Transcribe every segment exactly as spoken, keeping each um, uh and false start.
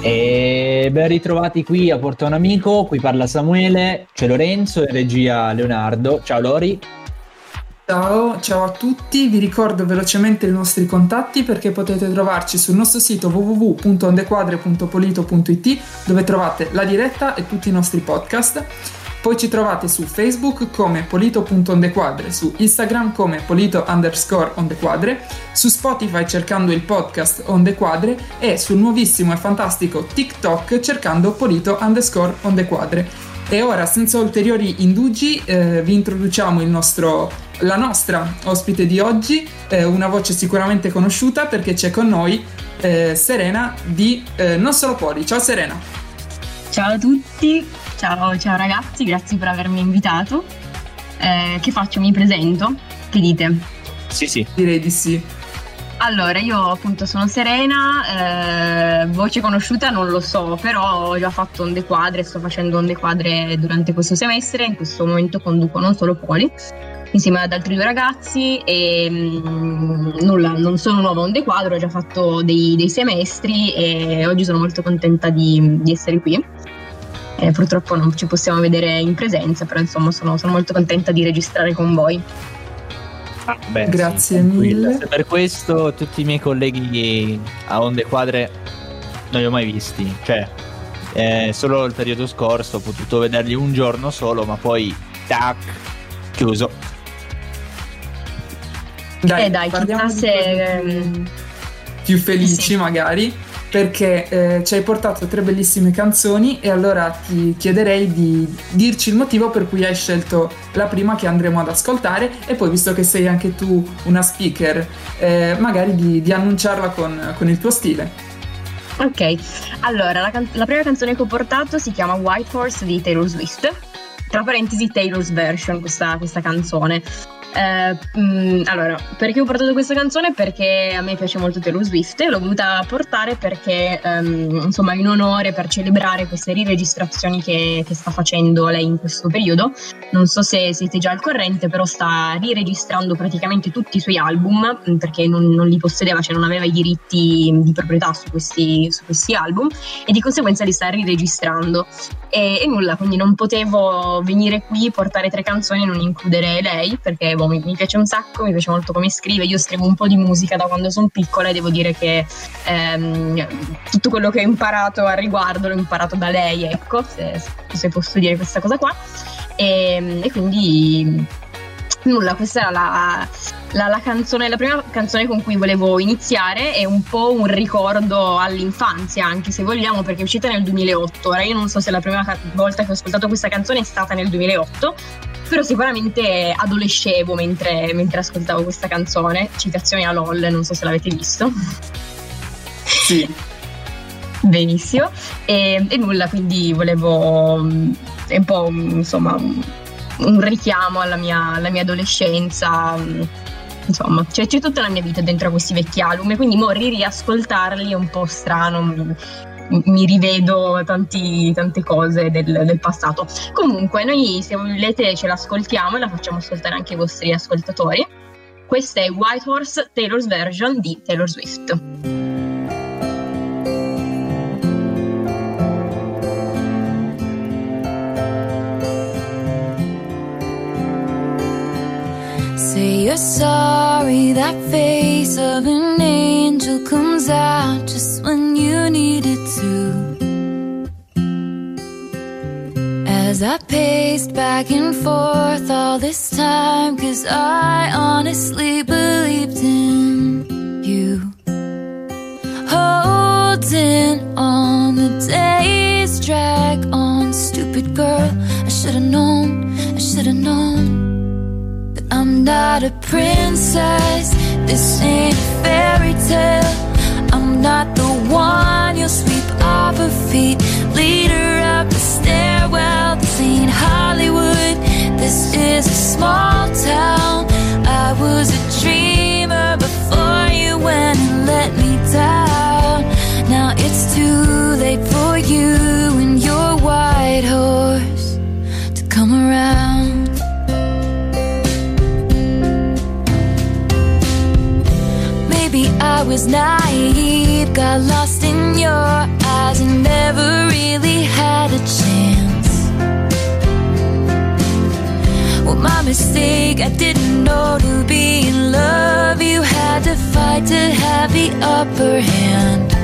E ben ritrovati qui a Porta un Amico, qui parla Samuele, c'è Lorenzo e regia Leonardo. Ciao Lori. Ciao, ciao a tutti, vi ricordo velocemente i nostri contatti perché potete trovarci sul nostro sito w w w punto ondequadre punto polito punto i t dove trovate la diretta e tutti i nostri podcast. Poi ci trovate su Facebook come polito.ondequadre, su Instagram come polito underscore ondequadre, su Spotify cercando il podcast Ondequadre e sul nuovissimo e fantastico TikTok cercando polito underscore ondequadre. E ora, senza ulteriori indugi, eh, vi introduciamo il nostro, la nostra ospite di oggi, eh, una voce sicuramente conosciuta perché c'è con noi eh, Serena di eh, Non Solo Poli. Ciao Serena. Ciao a tutti. Ciao, ciao ragazzi, grazie per avermi invitato. Eh, che faccio? Mi presento? Che dite? Sì, sì. Direi di sì. Allora, io appunto sono Serena, eh, voce conosciuta non lo so, però ho già fatto onde quadre, sto facendo onde quadre durante questo semestre, in questo momento conduco Non Solo Poli, insieme ad altri due ragazzi e mh, nulla, non sono nuova onde quadre, ho già fatto dei, dei semestri e oggi sono molto contenta di, di essere qui. Eh, purtroppo non ci possiamo vedere in presenza, però insomma sono, sono molto contenta di registrare con voi. Ah, beh, grazie sì, mille. Per questo tutti i miei colleghi a onde quadre non li ho mai visti, cioè eh, solo il periodo scorso ho potuto vederli un giorno solo, ma poi tac, chiuso. Dai, eh dai, chissà se più felici sì. magari, perché eh, ci hai portato tre bellissime canzoni e allora ti chiederei di dirci il motivo per cui hai scelto la prima che andremo ad ascoltare e poi, visto che sei anche tu una speaker, eh, magari di, di annunciarla con, con il tuo stile. Ok, allora la, can- la prima canzone che ho portato si chiama White Horse di Taylor Swift, tra parentesi Taylor's version questa, questa canzone. Eh, mh, allora, perché ho portato questa canzone? Perché a me piace molto Taylor Swift e l'ho voluta portare perché um, insomma in onore, per celebrare queste riregistrazioni che, che sta facendo lei in questo periodo. Non so se siete già al corrente, però sta riregistrando praticamente tutti i suoi album perché non, non li possedeva, cioè non aveva i diritti di proprietà su questi, su questi album e di conseguenza li sta riregistrando e, e nulla, quindi non potevo venire qui, portare tre canzoni e non includere lei perché Mi, mi piace un sacco, mi piace molto come scrive. Io scrivo un po' di musica da quando sono piccola e devo dire che ehm, tutto quello che ho imparato al riguardo l'ho imparato da lei, ecco, se, se posso dire questa cosa qua. E, e quindi nulla, questa era la, la, la canzone, la prima canzone con cui volevo iniziare. È un po' un ricordo all'infanzia, anche se vogliamo, perché è uscita nel duemilaotto. Ora io non so se la prima volta che ho ascoltato questa canzone è stata nel duemilaotto, però sicuramente adolescevo mentre, mentre ascoltavo questa canzone. Citazione a LOL, non so se l'avete visto. Sì. Benissimo. E, e nulla, quindi volevo è un po' insomma un, un richiamo alla mia, alla mia adolescenza. Insomma, cioè, c'è tutta la mia vita dentro a questi vecchi album e quindi mo riascoltarli è un po' strano. Mi rivedo tanti, tante cose del, del passato. Comunque noi, se volete, ce l'ascoltiamo e la facciamo ascoltare anche ai vostri ascoltatori. Questa è White Horse, Taylor's version di Taylor Swift. Say you're sorry, that face of an angel comes out just when you need it to. As I paced back and forth all this time, 'cause I honestly believed in you. Holding on, the days drag on. Stupid girl, I should've known, I should've known. I'm not a princess, this ain't a fairy tale. I'm not the one you'll sweep off her feet, lead her up the stairwell. This ain't Hollywood, this is a small town. I was a dreamer before you went and let me down. Now it's too late for you and your white horse to come around. maybe I was naive, got lost in your eyes and never really had a chance. Well, my mistake, I didn't know to be in love you had to fight to have the upper hand.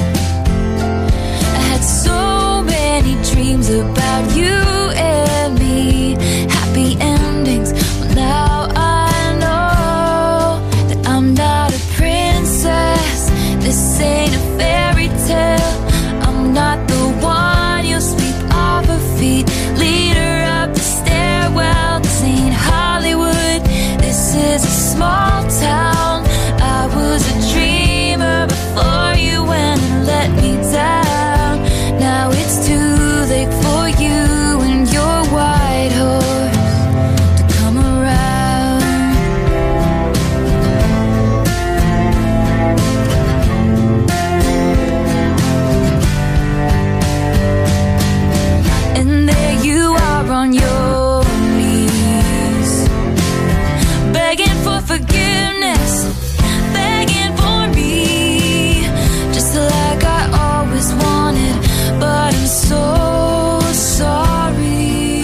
I had so many dreams about you and me, happy endings. Well, now I know that I'm not a princess. This ain't a fairy tale. I'm not the one you'll sweep off her feet, lead her up the stairwell. This ain't Hollywood, this is a small town. I was a dreamer before you went and let me down. Now it's too late for you and your white horse to come around. And there you are on your knees, begging for forgiveness, begging for me, just like I always wanted, but I'm so sorry,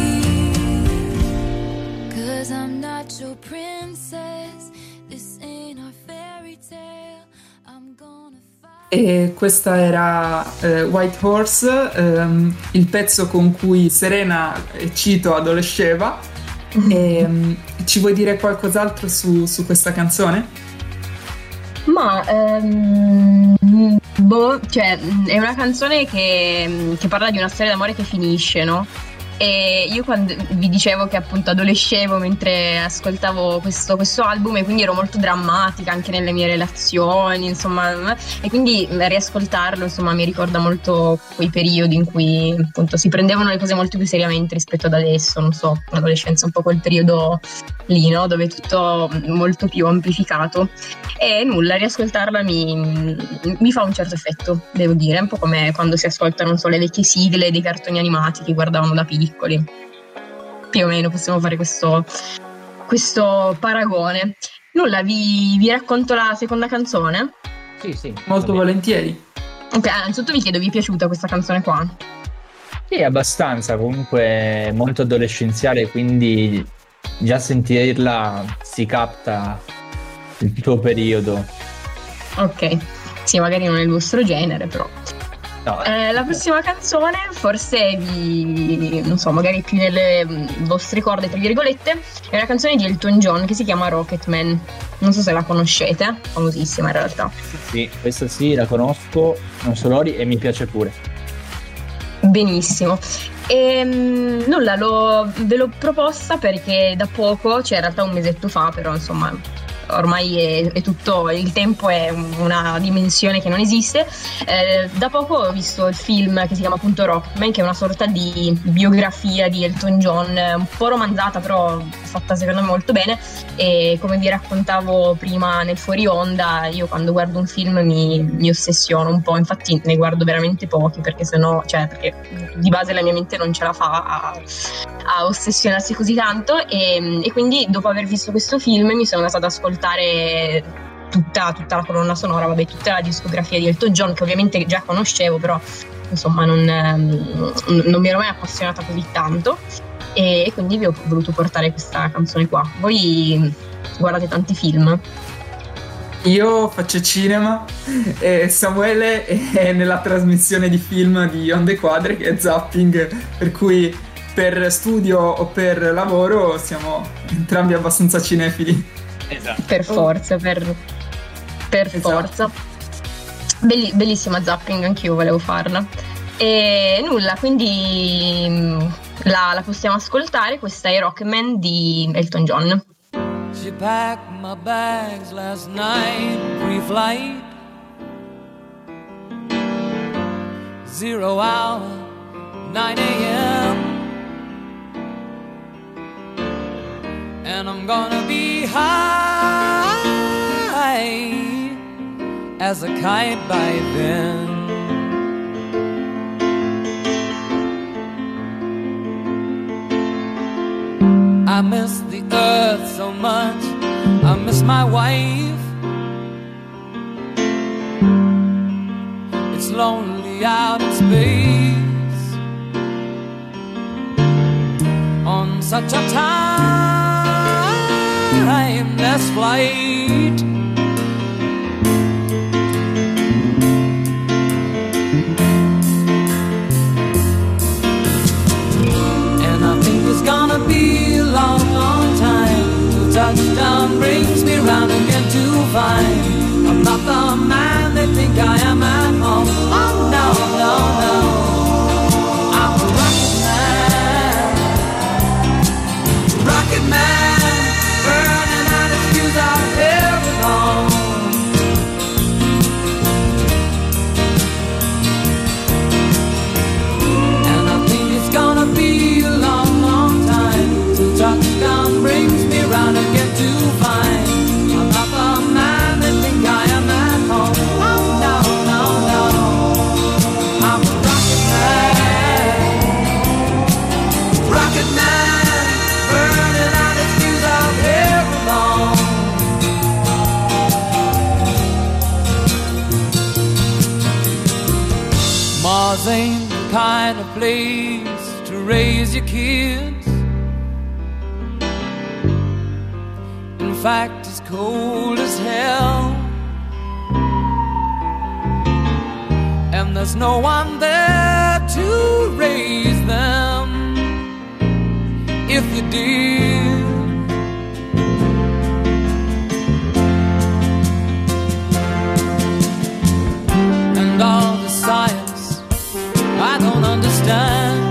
'cause I'm not your princess, this ain't our fairy tale, I'm gonna fight. E questa era eh, White Horse, ehm, il pezzo con cui Serena, e cito, adolesceva. E, ehm, ci vuoi dire qualcos'altro su, su questa canzone? Ma ehm, boh, cioè, è una canzone che, che parla di una storia d'amore che finisce, no? E io quando vi dicevo che appunto adolescevo mentre ascoltavo questo, questo album, e quindi ero molto drammatica anche nelle mie relazioni, insomma, e quindi riascoltarlo, insomma, mi ricorda molto quei periodi in cui appunto si prendevano le cose molto più seriamente rispetto ad adesso, non so, l'adolescenza è un po' quel periodo lì, no? Dove è tutto molto più amplificato, e nulla, riascoltarla mi, mi fa un certo effetto, devo dire, un po' come quando si ascoltano, non so, le vecchie sigle dei cartoni animati che guardavamo da piccoli. Più o meno possiamo fare questo, questo paragone. Nulla, vi, vi racconto la seconda canzone? Sì, sì. Molto volentieri. Ok, innanzitutto vi chiedo, vi è piaciuta questa canzone qua? Sì, abbastanza, comunque molto adolescenziale, quindi già sentirla si capta il tuo periodo. Ok, sì, magari non è il vostro genere, però. No, Eh, la prossima canzone, forse vi, non so, magari più nelle mh, vostre corde, tra virgolette, è una canzone di Elton John che si chiama Rocketman. Non so se la conoscete, famosissima in realtà. sì, questa sì, la conosco, non so loro, e mi piace pure. Benissimo. E mh, nulla, l'ho- ve l'ho proposta perché da poco, cioè in realtà un mesetto fa, però insomma ormai è, è tutto, il tempo è una dimensione che non esiste. Eh, da poco ho visto il film che si chiama appunto Rocketman, che è una sorta di biografia di Elton John, eh, un po' romanzata però fatta secondo me molto bene, e come vi raccontavo prima nel fuori onda, io quando guardo un film mi, mi ossessiono un po', infatti ne guardo veramente pochi perché sennò, cioè perché di base la mia mente non ce la fa a, a ossessionarsi così tanto, e, e quindi dopo aver visto questo film mi sono andata ad ascoltare tutta, tutta la colonna sonora, vabbè, tutta la discografia di Elton John, che ovviamente già conoscevo, però insomma non, ehm, non mi ero mai appassionata così tanto, e quindi vi ho voluto portare questa canzone qua. Voi guardate tanti film? Io faccio cinema e Samuele è nella trasmissione di film di Onde Quadre, che è Zapping, per cui per studio o per lavoro siamo entrambi abbastanza cinefili. Esatto. Per forza, per, per Esatto. forza. Belli- bellissima Zapping, anch'io volevo farla. E nulla, quindi mh, la, la possiamo ascoltare. Questa è Rocketman di Elton John. She packed my bags last night, pre-flight. Zero hour, nine a.m. And I'm gonna be high as a kite by then. I miss the earth so much, I miss my wife. lonely out in space on such a timeless flight. And I think it's gonna be a long, long time till touchdown brings me round again to find I'm not the man they think I am at home. Oh no, no, no, I'm a rocket man, rocket man, burning out his fuse out here alone. And I think it's gonna be a long, long time till touchdown brings me round again to find I'm not the man they think I am at home. Oh no, no, no, I'm a rocket man, rocket man, burning out his fuse out here alone. Mars ain't the kind of place to raise your kids. In fact, it's cold as hell, and there's no one there to raise them if you did. And all the science I don't understand,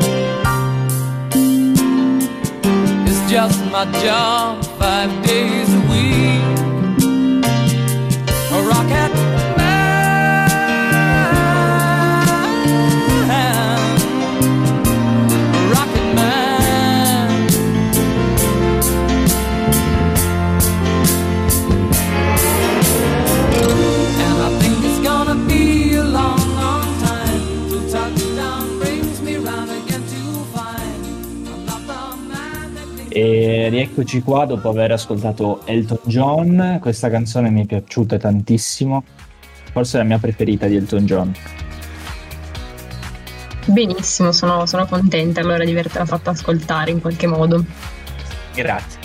it's just my job five days a week. A rocket man, a rocket man. And I think it's gonna be a long, long time till touchdown brings me round again to find I'm not the man that thinks. E rieccoci qua dopo aver ascoltato Elton John. Questa canzone mi è piaciuta tantissimo, forse è la mia preferita di Elton John. Benissimo, sono, sono contenta allora di avertela fatta ascoltare in qualche modo. Grazie.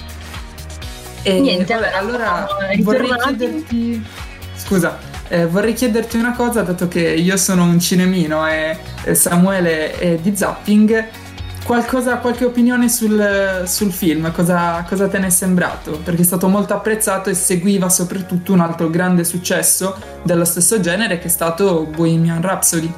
E Niente, vabbè, allora, allora ritornati. vorrei chiederti scusa, eh, vorrei chiederti una cosa, dato che io sono un cinemino e, e Samuele è di Zapping. Qualcosa, qualche opinione sul, sul film, cosa, cosa te ne è sembrato? Perché è stato molto apprezzato e seguiva soprattutto un altro grande successo dello stesso genere che è stato Bohemian Rhapsody.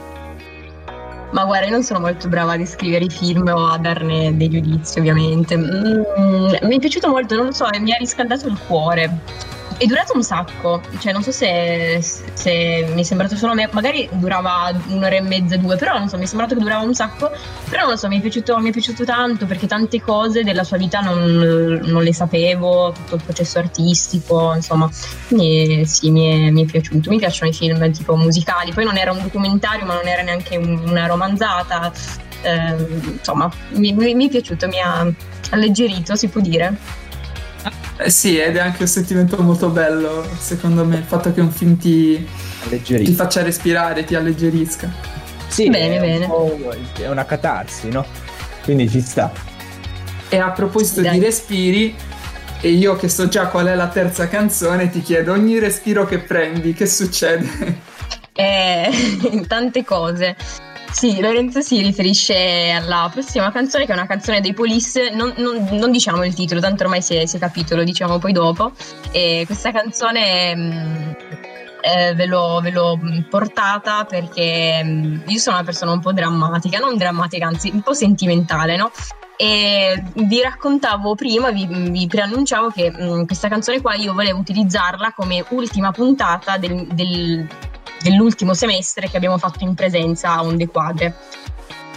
Ma guarda, io non sono molto brava a descrivere i film o a darne dei giudizi, ovviamente. Mm, mi è piaciuto molto, non lo so, mi ha riscaldato il cuore. È durato un sacco, cioè non so se, se mi è sembrato solo a me, magari durava un'ora e mezza, due, però non so, mi è sembrato che durava un sacco, però non lo so, mi è piaciuto, mi è piaciuto tanto perché tante cose della sua vita non, non le sapevo, tutto il processo artistico, insomma, quindi sì, mi è, mi è piaciuto. Mi piacciono i film tipo musicali, poi non era un documentario ma non era neanche un, una romanzata, eh, insomma, mi, mi, mi è piaciuto, mi ha alleggerito, si può dire. Eh sì, ed è anche un sentimento molto bello, secondo me, il fatto che un film ti, ti faccia respirare, ti alleggerisca. Sì, Bene, è, bene. Un po', è una catarsi, no? Quindi ci sta. E a proposito Dai. di respiri, e io che so già qual è la terza canzone, ti chiedo, ogni respiro che prendi, che succede? Eh, tante cose. Sì, Lorenzo si riferisce alla prossima canzone, che è una canzone dei Police. Non, non, non diciamo il titolo, tanto ormai si è, si è capito, lo diciamo poi dopo. E questa canzone mh, eh, ve, l'ho, ve l'ho portata perché mh, io sono una persona un po' drammatica, non drammatica, anzi un po' sentimentale, no? E vi raccontavo prima, vi, vi preannunciavo che mh, questa canzone qua io volevo utilizzarla come ultima puntata del, del dell'ultimo semestre che abbiamo fatto in presenza a Onde Quadre.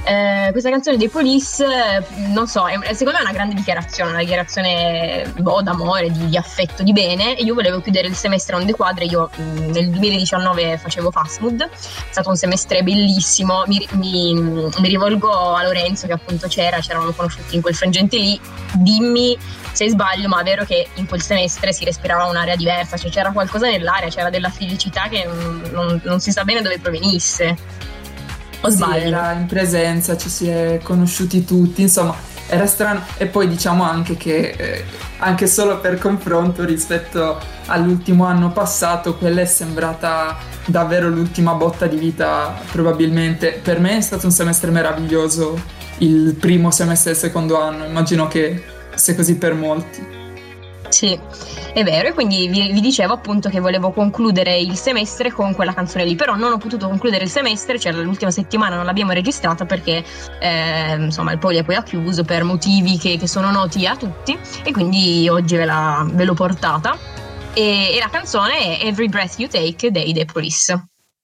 Eh, questa canzone dei Police, eh, non so, è, secondo me è una grande dichiarazione, una dichiarazione boh, d'amore, di, di affetto, di bene. E io volevo chiudere il semestre a Onde Quadre. Io mh, nel duemiladiciannove facevo Fastmood, è stato un semestre bellissimo. Mi, mi, mi rivolgo a Lorenzo che appunto c'era, ci eravamo conosciuti in quel frangente lì. Dimmi se sbaglio, ma è vero che in quel semestre si respirava un'area diversa, cioè c'era qualcosa nell'aria, c'era della felicità che non, non si sa bene dove provenisse. O Sì, sbaglio? era in presenza, ci si è conosciuti tutti, insomma, era strano. E poi diciamo anche che, eh, anche solo per confronto rispetto all'ultimo anno passato, quella è sembrata davvero l'ultima botta di vita, probabilmente. Per me è stato un semestre meraviglioso, il primo semestre del secondo anno, immagino che sia così per molti. Sì, è vero, e quindi vi, vi dicevo appunto che volevo concludere il semestre con quella canzone lì, però non ho potuto concludere il semestre, cioè l'ultima settimana non l'abbiamo registrata perché eh, insomma il Poli poi ha chiuso per motivi che, che sono noti a tutti, e quindi oggi ve, la, ve l'ho portata, e, e la canzone è Every Breath You Take dei The Police.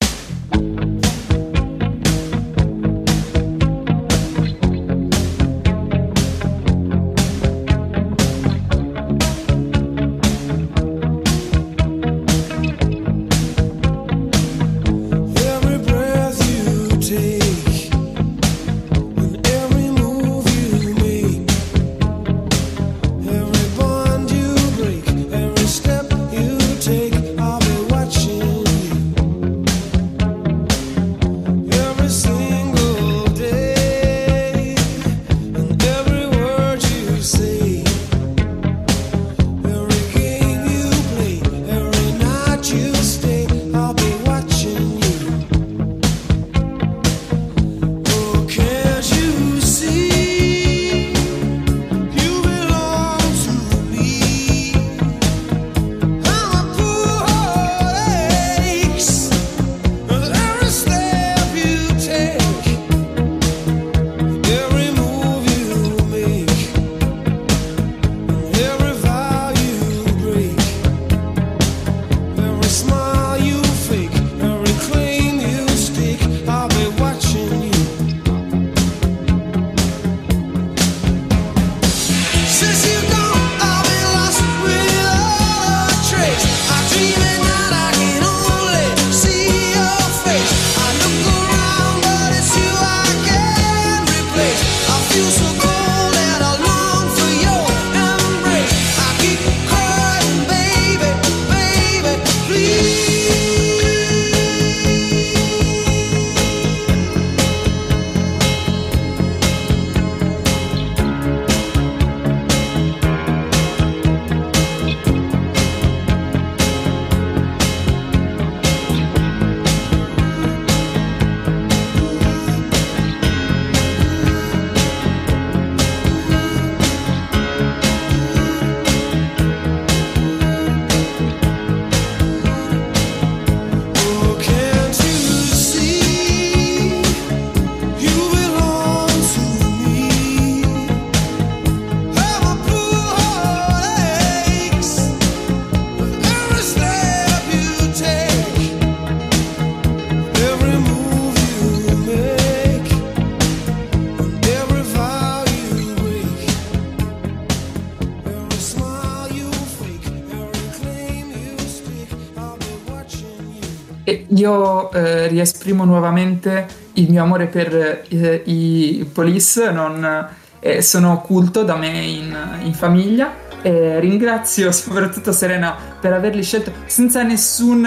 E io eh, riesprimo nuovamente il mio amore per eh, i Police, non, eh, sono occulto da me in, in famiglia, e ringrazio soprattutto Serena per averli scelto senza nessun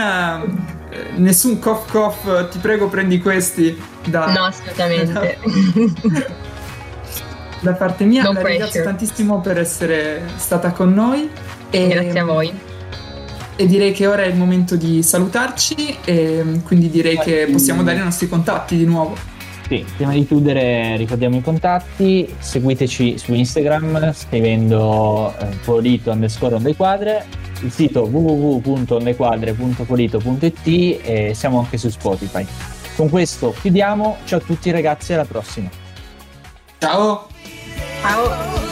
eh, nessun cough cough, ti prego prendi questi da, no assolutamente da, da parte mia. No la pressure. Ringrazio tantissimo per essere stata con noi e, grazie a voi. E direi che ora è il momento di salutarci, e quindi direi che possiamo dare i nostri contatti di nuovo. Sì, prima di chiudere ricordiamo i contatti: seguiteci su Instagram scrivendo eh, polito underscore ondequadre, il sito w w w punto ondequadre punto polito punto i t, e siamo anche su Spotify. Con questo chiudiamo, ciao a tutti ragazzi, alla prossima. Ciao! Ciao!